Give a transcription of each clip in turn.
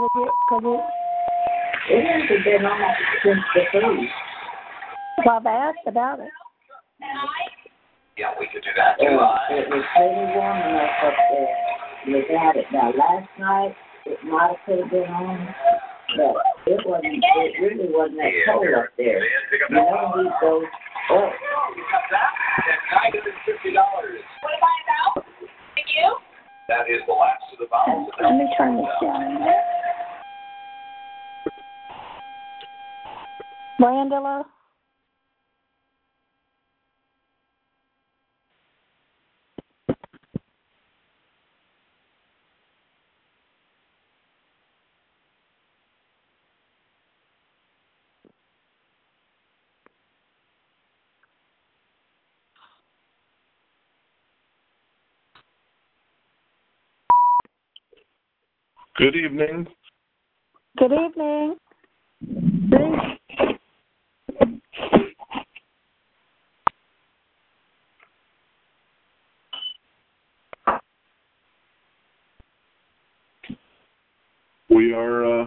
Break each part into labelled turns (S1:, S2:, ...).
S1: It hasn't been on since the food.
S2: Well, I've asked about it.
S3: Yeah, we could do that too.
S1: It was really warm enough up there without it. Now, last night, it might have been on, but it really wasn't that cold up there. You know, we go, oh.
S3: $950. What am I about? Thank you. That is the last of the vowels.
S2: Let me turn this down. Brandula?
S4: Good evening.
S2: Good evening.
S4: We are,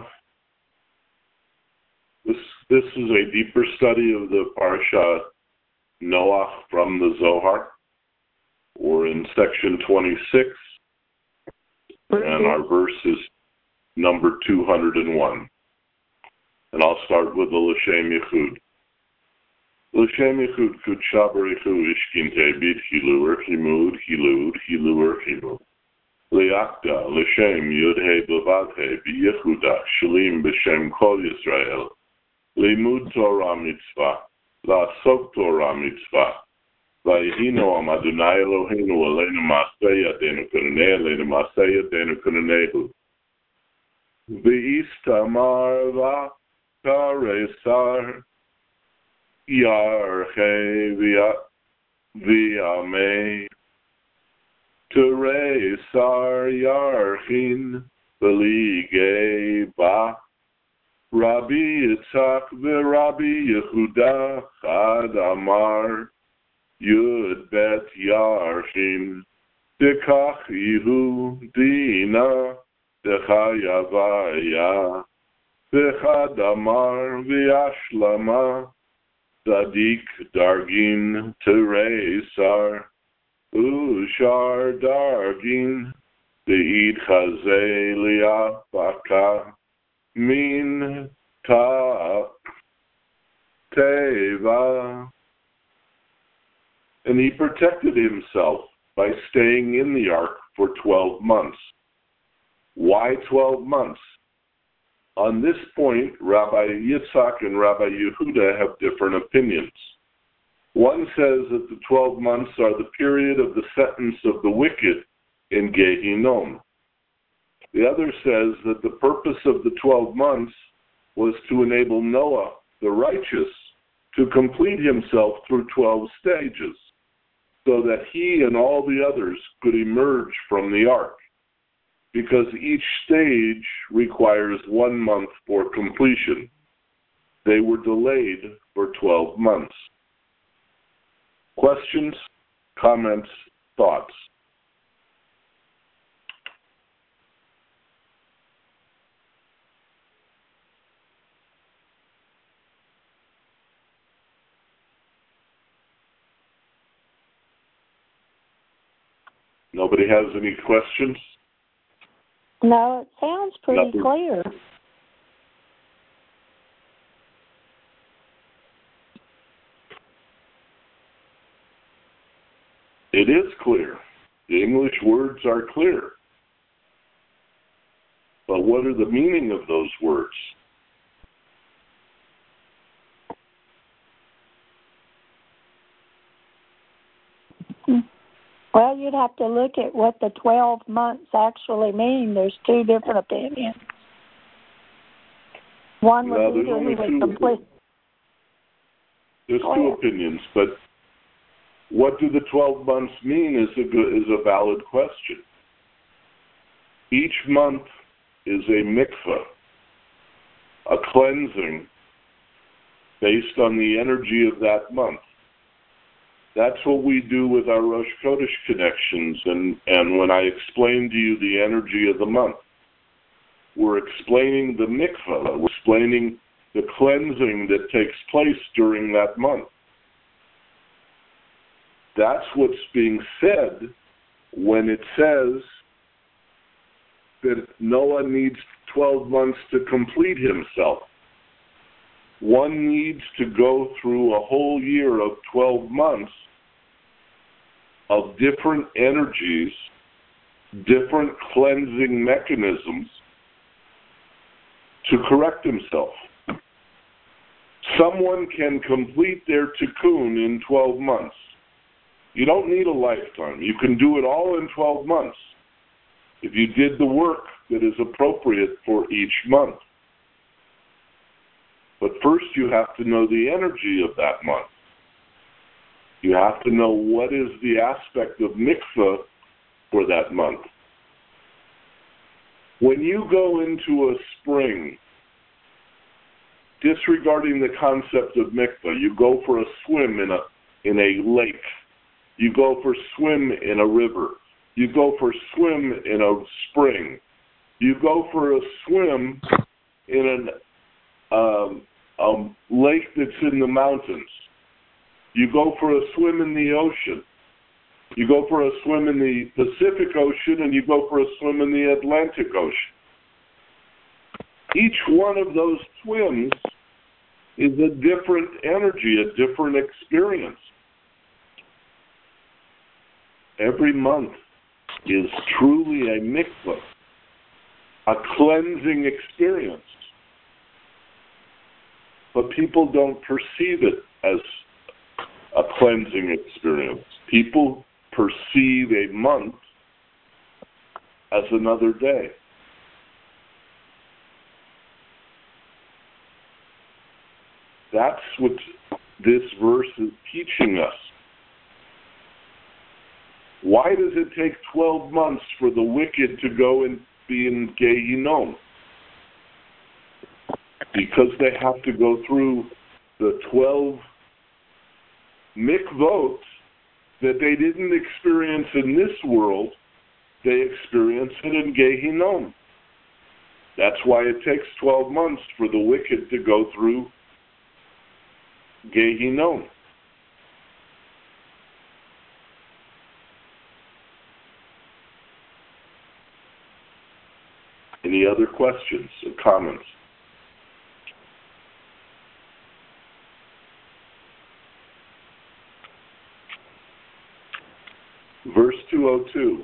S4: this is a deeper study of the Parsha Noach from the Zohar. We're in section 26, and our verse is number 201. And I'll start with the L'Shem Yichud. L'Shem Yichud Kudsha B'Richu Ishkinte Bit Hilu Erchimud Hilu Hilu Erchimud. Le'akda L'Shem Yudhe B'Vadhe B'Yehuda Shalim B'Shem Kol Yisrael. Limud Torah Mitzvah. La'asok Torah Mitzvah. Vayihino Am Adonai Eloheinu Aleinu Ma'aseh Yadeinu Kunanei Aleinu Ma'aseh Yadeinu Kunanehu. V'istamar v'karesar yarche v'yamei teresar yarchin v'ligei ba Rabbi Yitzhak v'Rabbi Yehuda Chad Amar Yud Bet Yarchin Dekach Yehu Dina Dechayavaya V'chad Amar V'yashlama Tzadik Dargin Teresar Ushar Dargin De'id Chazeh Li'apaka Min Ta Teva. And he protected himself by staying in the ark for 12 months. Why 12 months? On this point, Rabbi Yitzhak and Rabbi Yehuda have different opinions. One says that the 12 months are the period of the sentence of the wicked in Gehinom. The other says that the purpose of the 12 months was to enable Noah, the righteous, to complete himself through 12 stages, so that he and all the others could emerge from the ark, because each stage requires 1 month for completion. They were delayed for 12 months. Questions, comments, thoughts? Nobody has any questions?
S2: No, it sounds pretty clear.
S4: It is clear. The English words are clear. But what are the meaning of those words?
S2: Well, you'd have to look at what the 12 months actually mean. There's two different opinions. One would be that he was complete.
S4: There's two opinions, but what do the 12 months mean is a valid question. Each month is a mikvah, a cleansing based on the energy of that month. That's what we do with our Rosh Chodesh connections, and when I explain to you the energy of the month. we're explaining the mikvah, we're explaining the cleansing that takes place during that month. That's what's being said when it says that Noah needs 12 months to complete himself. One needs to go through a whole year of 12 months of different energies, different cleansing mechanisms to correct himself. Someone can complete their tikkun in 12 months. You don't need a lifetime. You can do it all in 12 months if you did the work that is appropriate for each month. But first you have to know the energy of that month. You have to know what is the aspect of mikvah for that month. When you go into a spring, disregarding the concept of mikvah, you go for a swim in a lake. You go for a swim in a river. You go for a swim in a spring. You go for a swim in a lake that's in the mountains. You go for a swim in the ocean. You go for a swim in the Pacific Ocean, and you go for a swim in the Atlantic Ocean. Each one of those swims is a different energy, a different experience. Every month is truly a mikvah, a cleansing experience. But people don't perceive it as a cleansing experience. People perceive a month as another day. That's what this verse is teaching us. Why does it take 12 months for the wicked to go and be in Gehinnom? Because they have to go through the 12 mikvot that they didn't experience in this world, they experience it in Gehinnom. That's why it takes 12 months for the wicked to go through Gehinnom. Any other questions or comments? Verse 202.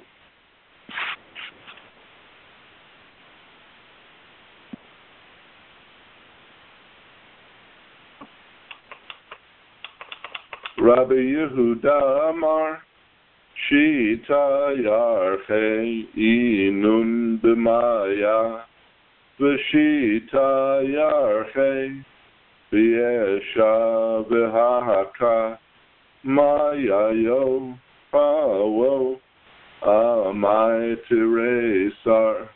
S4: Rabbi Yehuda Amar Shita Yarchei Inun B'maya V'shita Yarchei V'yesha V'haka Maya Yo Pawo Amai Teresar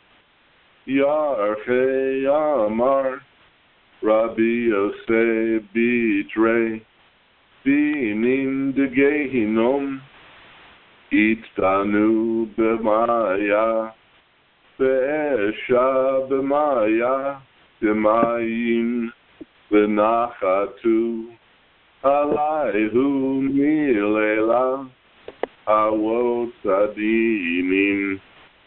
S4: Yarchei Amar Rabbi Yosef Bidrei Binin de Gehinnom Ittanu b'maya Ve'esha b'maya Demayim V'nachatu Alayhu milela Awot Adinim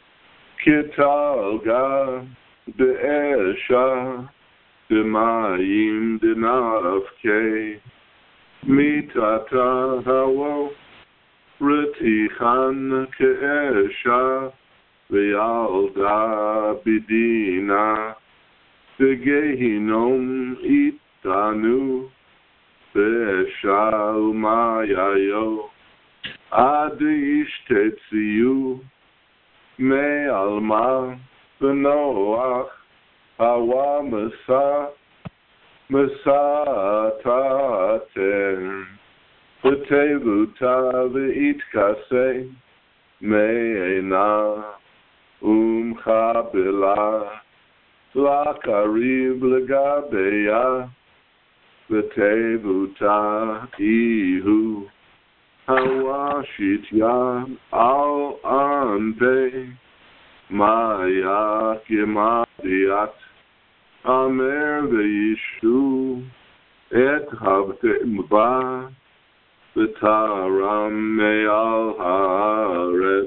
S4: Kitalga Be'esha Demayim Denavke Mitata Hawo Retichan Ke'esha Ve'alda Bidina Ve'gehinom Itanu Ve'esha Umayayo Adish Tetziyu Me'alma V'noach Hawa Mesatater V'tevuta v'itkase Me'ena Umchabela L'akariv l'gabeya V'tevuta ihu Hawashitya al anpe Maya kima Siat Amer Veishu Et Havtem Ba V'Taram Me'al Haaretz.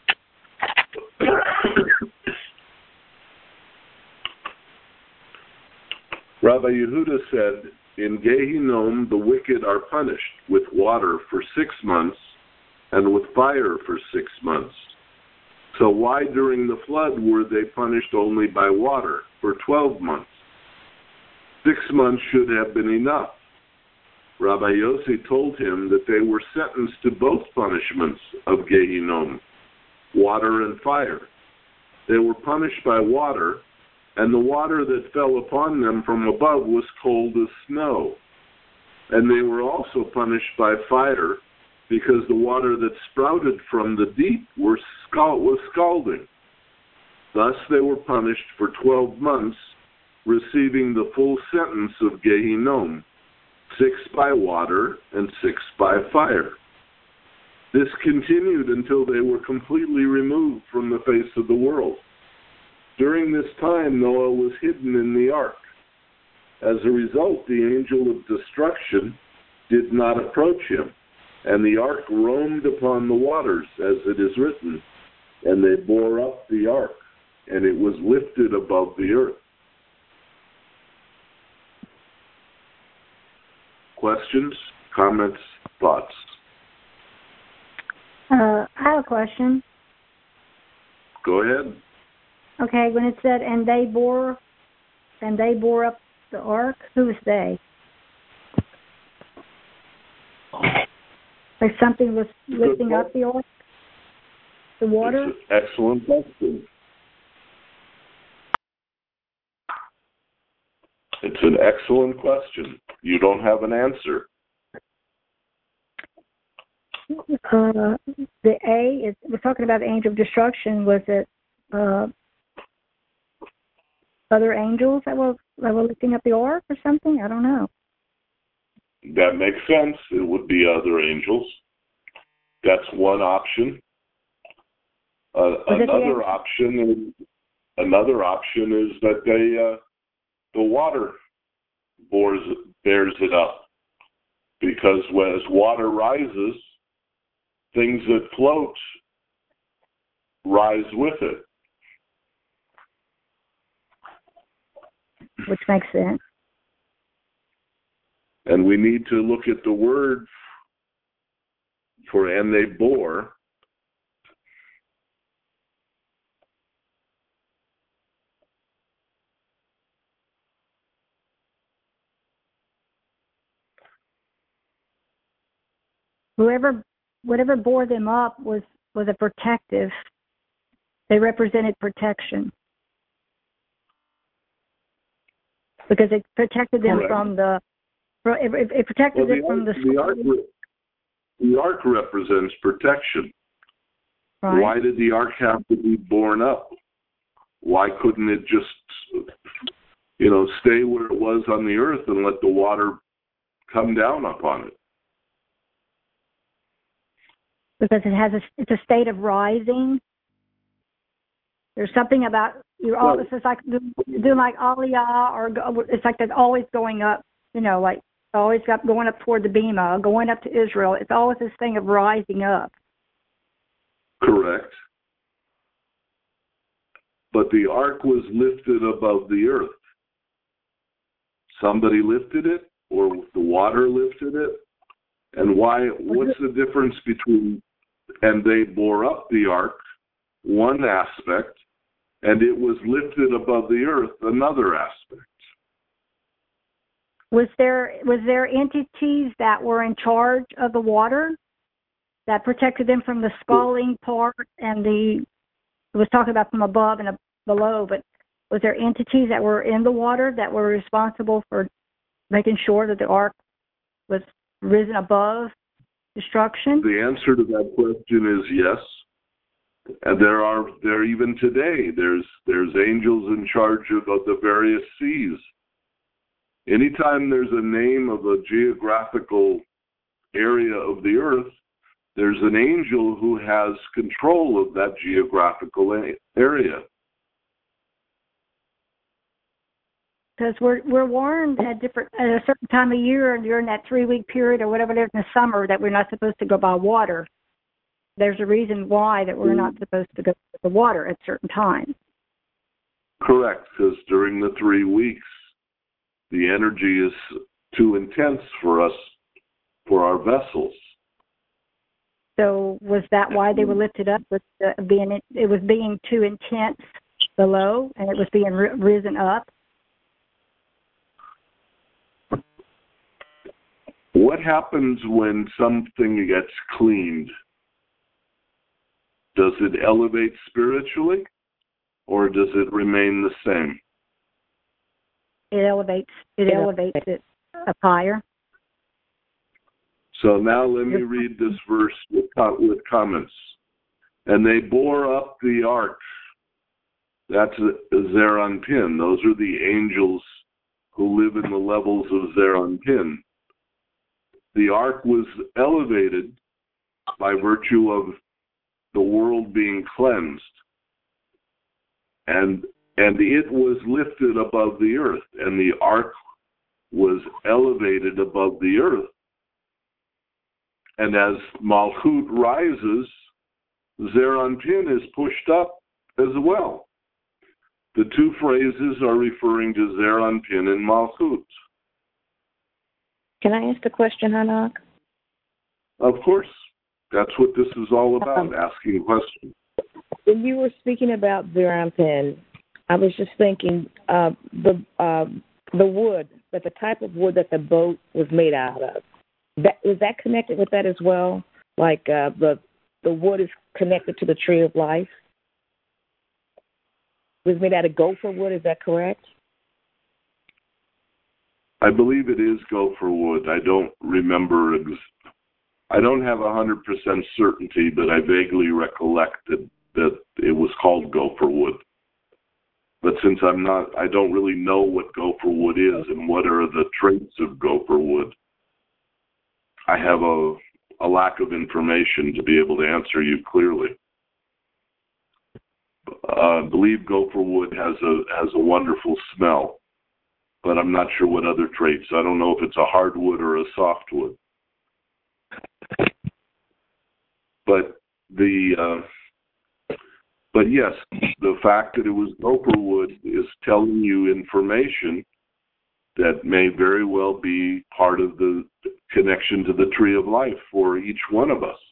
S4: Rabbi Yehuda said, in Gehinom the wicked are punished with water for 6 months and with fire for 6 months. So why during the flood were they punished only by water for 12 months? 6 months should have been enough. Rabbi Yossi told him that they were sentenced to both punishments of Gehinom, water and fire. They were punished by water, and the water that fell upon them from above was cold as snow. And they were also punished by fire, because the water that sprouted from the deep was scalding. Thus they were punished for 12 months, receiving the full sentence of Gehinom, 6 by water and 6 by fire. This continued until they were completely removed from the face of the world. During this time, Noah was hidden in the ark. As a result, the angel of destruction did not approach him, and the ark roamed upon the waters, as it is written, and they bore up the ark, and it was lifted above the earth. Questions, comments, thoughts?
S5: I have a question.
S4: Go ahead.
S5: Okay, when it said, and they bore up the ark, who was they? Like something was lifting up the ark? The water?
S4: It's an excellent question. It's an excellent question. You don't have an answer.
S5: The A is, we're talking about the angel of destruction. Was it other angels that were lifting up the ark or something? I don't know.
S4: That makes sense. It would be other angels. That's one option. Another option is that the water bears it up, because as water rises, things that float rise with it.
S5: Which makes sense.
S4: And we need to look at the word for "and they bore."
S5: Whatever bore them up was a protective. They represented protection. Because it protected them from the. It protected them from the.
S4: The ark represents protection.
S5: Right.
S4: Why did the ark have to be borne up? Why couldn't it just, stay where it was on the earth and let the water come down upon it?
S5: Because it's a state of rising. There's something about it's just like doing like Aliyah, or it's like they're always going up. Like always going up toward the Bema, going up to Israel. It's always this thing of rising up.
S4: Correct. But the ark was lifted above the earth. Somebody lifted it, or the water lifted it. And why? What's the difference between "and they bore up the ark," one aspect, and "it was lifted above the earth," another aspect?
S5: Was there entities that were in charge of the water that protected them from the scalding part, and it was talking about from above and below, but was there entities that were in the water that were responsible for making sure that the ark was risen above destruction?
S4: The answer to that question is yes. And there even today, there's angels in charge of the various seas. Anytime there's a name of a geographical area of the earth, there's an angel who has control of that geographical area.
S5: because we're warned at a certain time of year during that 3-week period or whatever it is in the summer that we're not supposed to go by water. There's a reason why that we're not supposed to go to the water at certain times.
S4: Correct, because during the 3 weeks, the energy is too intense for us, for our vessels.
S5: So was that why they were lifted up? It was being too intense below, and it was being risen up?
S4: What happens when something gets cleaned? Does it elevate spiritually, or does it remain the same?
S5: It elevates it up higher.
S4: So now let me read this verse with comments. And they bore up the ark. That's Zeranpin. Those are the angels who live in the levels of Zeranpin. The ark was elevated by virtue of the world being cleansed. And it was lifted above the earth, and the ark was elevated above the earth. And as Malchut rises, Zeranpin is pushed up as well. The two phrases are referring to Zeranpin and Malchut.
S6: Can I ask a question, Hanak?
S4: Of course. That's what this is all about, asking questions.
S6: When you were speaking about Zeranpin, I was just thinking the wood, the type of wood that the boat was made out of. Was that connected with that as well? Like the wood is connected to the tree of life? It was made out of gopher wood, is that correct?
S4: I believe it is gopher wood. I don't remember. I don't have 100% certainty, but I vaguely recollect that it was called gopher wood. But since I don't really know what gopher wood is and what are the traits of gopher wood, I have a lack of information to be able to answer you clearly. I believe gopher wood has a wonderful smell, but I'm not sure what other traits. I don't know if it's a hardwood or a softwood. But yes, the fact that it was gopher wood is telling you information that may very well be part of the connection to the tree of life for each one of us.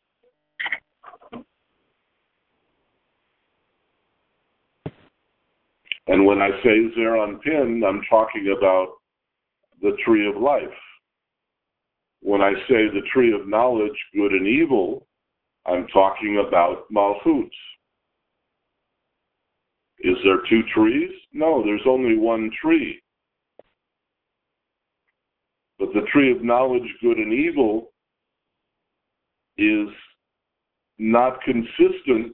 S4: And when I say Zeranpin, I'm talking about the tree of life. When I say the tree of knowledge, good and evil, I'm talking about Malchut. Is there two trees? No, there's only one tree. But the tree of knowledge, good and evil, is not consistent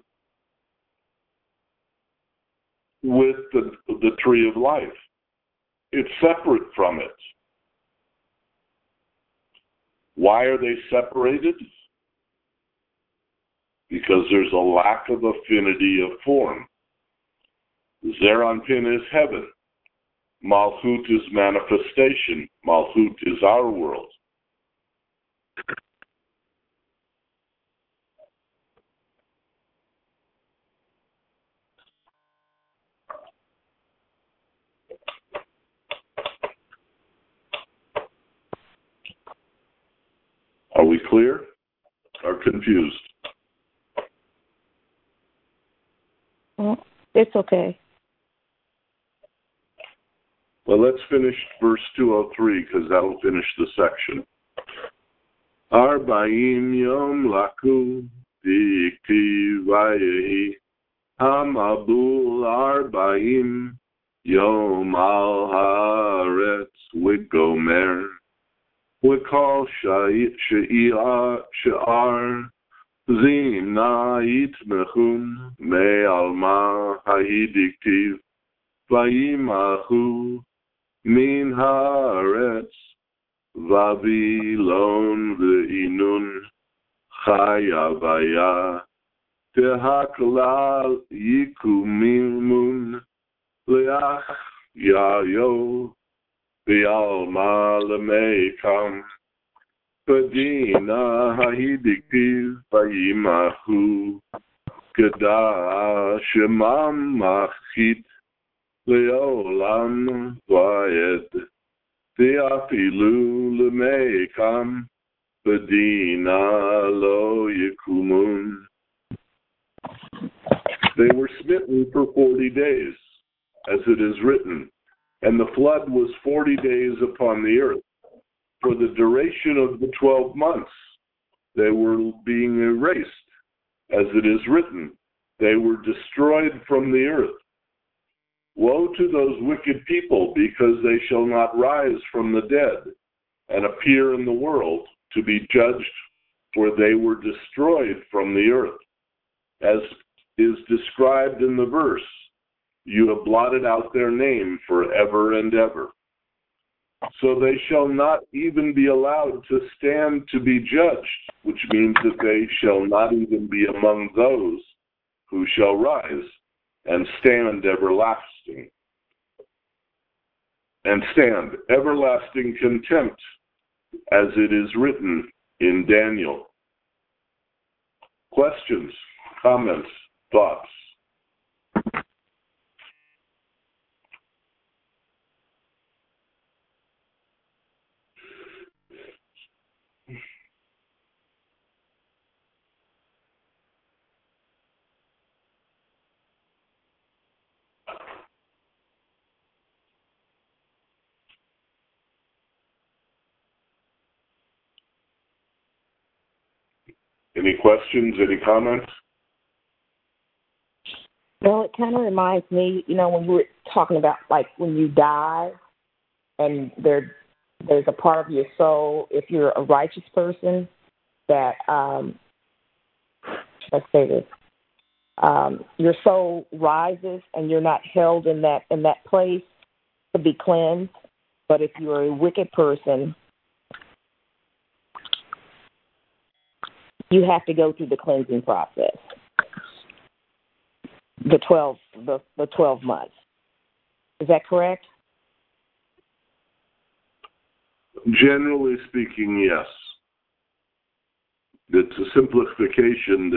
S4: with the tree of life. It's separate from it. Why are they separated? Because there's a lack of affinity of form. Zeranpin is heaven. Malchut is manifestation. Malchut is our world. Are we clear or confused?
S6: Well, it's okay.
S4: Well, let's finish verse 203 because that'll finish the section. Arba'im yom laku dikti vayehi hamabul arba'im yom al haaretz v'gomer v'kol she'ar zimna yitmechun me'alma ha'idiktiv vayimachu min haaretz Vavilon ve'inun chaya vaya tehaklal yikumimun leach Yayo Bialma Lamekam Padina Hahidiktiv Bayimahu Gada Shemam Machit Leolam Vayed Theafilu Lamekam Padina Lo Yikumun. They were smitten for 40 days, as it is written, and the flood was 40 days upon the earth. For the duration of the 12 months, they were being erased, as it is written, they were destroyed from the earth. Woe to those wicked people, because they shall not rise from the dead and appear in the world to be judged, for they were destroyed from the earth. As is described in the verse, you have blotted out their name forever and ever. So they shall not even be allowed to stand to be judged, which means that they shall not even be among those who shall rise and stand everlasting. And stand everlasting contempt, as it is written in Daniel. Questions, comments, thoughts? Any questions, any comments?
S6: Well, it kind of reminds me, when we were talking about, like, when you die and there's a part of your soul, if you're a righteous person, that, let's say this, your soul rises and you're not held in that place to be cleansed. But if you're a wicked person, you have to go through the cleansing process. The 12 months. Is that correct?
S4: Generally speaking, yes. It's a simplification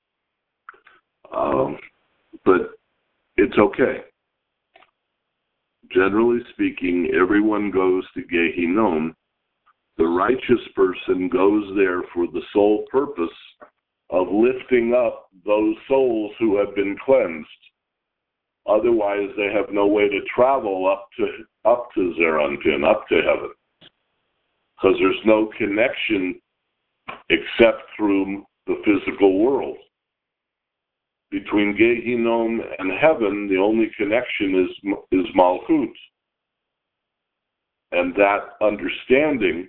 S4: but it's okay. Generally speaking, everyone goes to Gehinnom. The righteous person goes there for the sole purpose of lifting up those souls who have been cleansed. Otherwise, they have no way to travel up to Zeranpin, up to heaven, because there's no connection except through the physical world. Between Gehinnom and heaven, the only connection is Malchut. And that understanding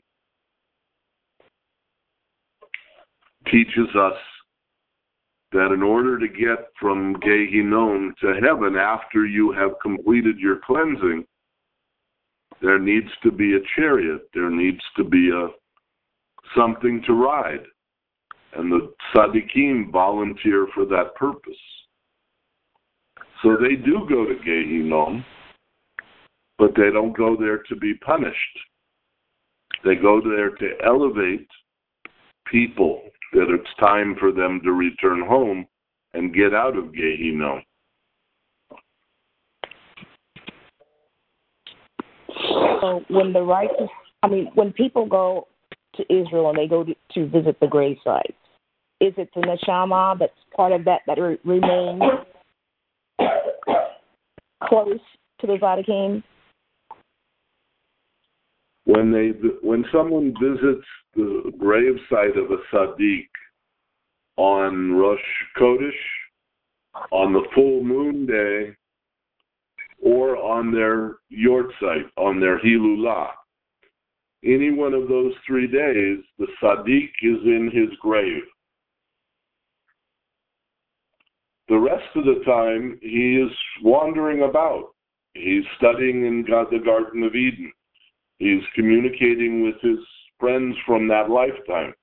S4: teaches us that in order to get from Gehinnom to heaven after you have completed your cleansing, there needs to be a chariot, there needs to be something to ride. And the tzaddikim volunteer for that purpose. So they do go to Gehinnom, but they don't go there to be punished. They go there to elevate people, that it's time for them to return home and get out of Gehinnom.
S6: So when people go to Israel and they go to visit the grave sites, is it the neshama that's part of that remains close to the tzaddikim?
S4: When someone visits the grave site of a tzaddik on Rosh Chodesh, on the full moon day, or on their yortzeit, on their Hilulah, any one of those 3 days, the tzaddik is in his grave. The rest of the time, he is wandering about. He's studying in the Garden of Eden. He's communicating with his friends from that lifetime.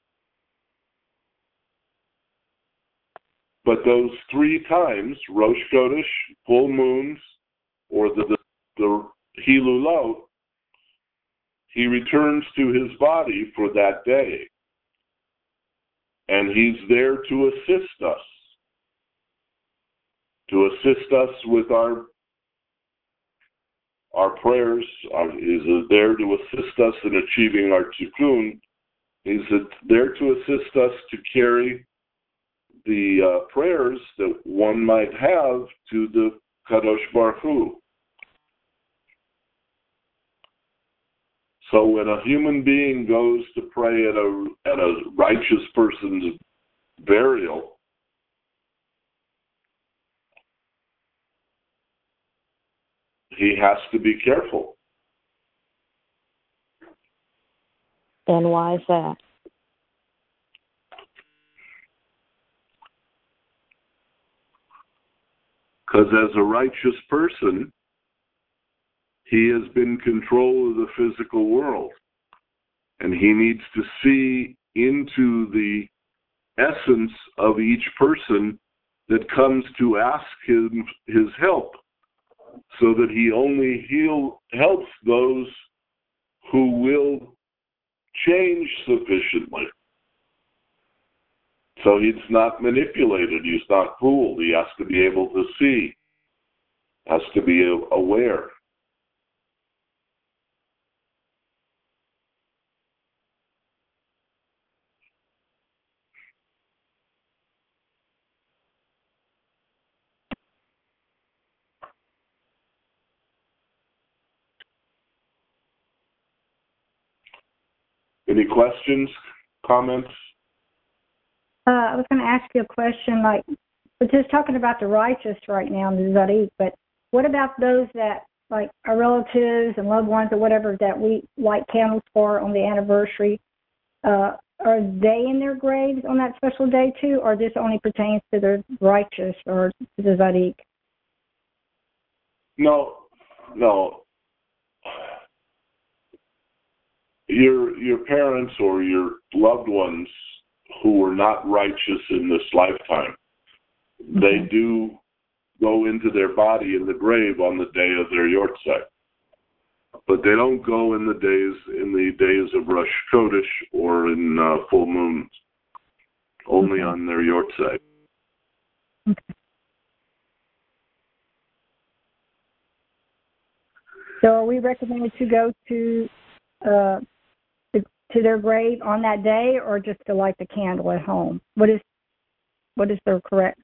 S4: But those 3 times, Rosh Chodesh, full moons, or the Hilulot, he returns to his body for that day. And he's there to assist us. To assist us with our prayers. He's there to assist us in achieving our tikkun. He's there to assist us to carry the prayers that one might have to the Kadosh Baruch Hu. So when a human being goes to pray at a righteous person's burial, he has to be careful.
S6: And why is that?
S4: Because as a righteous person, he has been in control of the physical world. And he needs to see into the essence of each person that comes to ask him his help, so that he only helps those who will change sufficiently. So he's not manipulated, he's not fooled, he has to be able to see, has to be aware. Any questions, comments?
S5: I was going to ask you a question, like, we're just talking about the righteous right now in the Zadik, but what about those that, like, our relatives and loved ones or whatever that we light candles for on the anniversary? Are they in their graves on that special day too, or this only pertains to the righteous or to the Zadik?
S4: No. Your parents or your loved ones who were not righteous in this lifetime, they do go into their body in the grave on the day of their yortzeit. But they don't go in the days of Rosh Chodesh or in full moons, only on their yortzeit.
S5: Okay. So are we recommended to go to their grave on that day, or just to light the candle at home? What is the correct?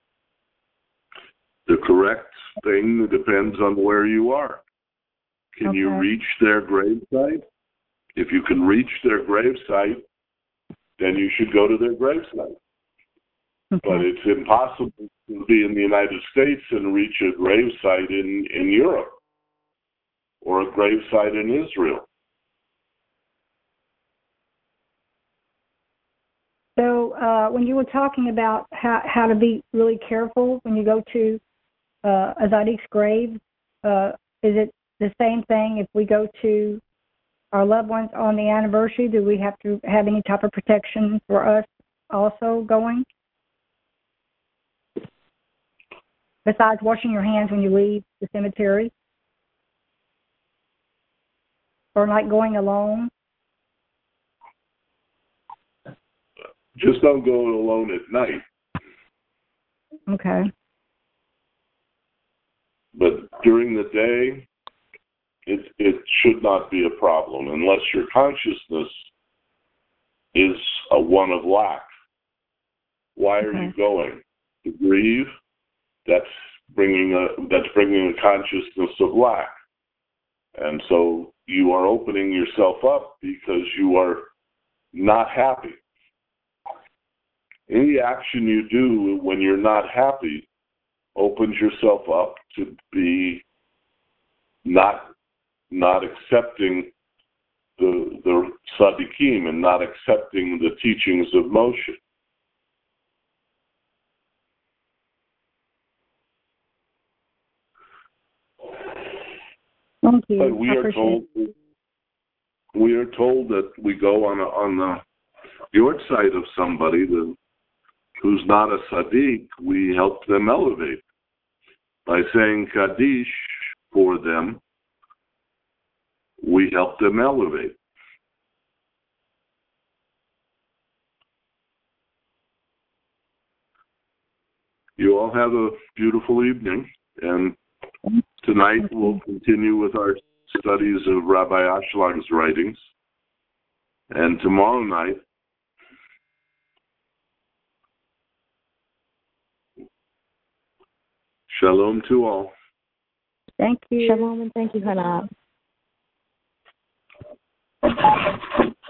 S4: The correct thing depends on where you are. Can you reach their gravesite? If you can reach their gravesite, then you should go to their gravesite. Okay. But it's impossible to be in the United States and reach a gravesite in Europe or a gravesite in Israel.
S5: So when you were talking about how to be really careful when you go to a Zadik's grave, is it the same thing if we go to our loved ones on the anniversary? Do we have to have any type of protection for us also going? Besides washing your hands when you leave the cemetery? Or like going alone?
S4: Just don't go alone at night.
S5: Okay.
S4: But during the day, it should not be a problem unless your consciousness is a one of lack. Why are you going? To grieve? That's bringing a consciousness of lack. And so you are opening yourself up because you are not happy. Any action you do when you're not happy opens yourself up to be not accepting the tzaddikim and not accepting the teachings of Moshe.
S5: Thank you.
S4: But we are told that we go on the yortzeit of somebody who's not a tzaddik, we help them elevate by saying Kaddish for them we help them elevate. You all have a beautiful evening, and tonight we'll continue with our studies of Rabbi Ashлаг's writings. And tomorrow night, shalom to all.
S5: Thank you.
S6: Shalom and thank you, Hannah.